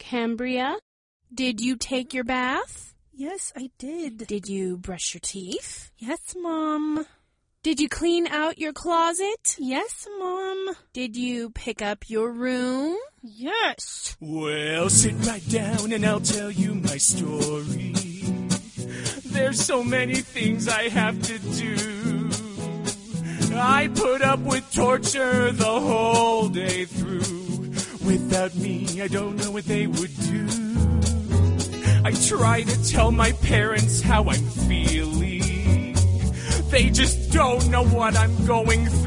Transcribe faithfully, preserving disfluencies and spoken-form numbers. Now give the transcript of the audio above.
Cambria, did you take your bath? Yes, I did. Did you brush your teeth? Yes, Mom. Did you clean out your closet? Yes, Mom. Did you pick up your room? Yes. Well, sit right down and I'll tell you my story. There's so many things I have to do. I put up with torture the whole day through. Without me, I don't know what they would do. I try to tell my parents how I'm feeling. They just don't know what I'm going through.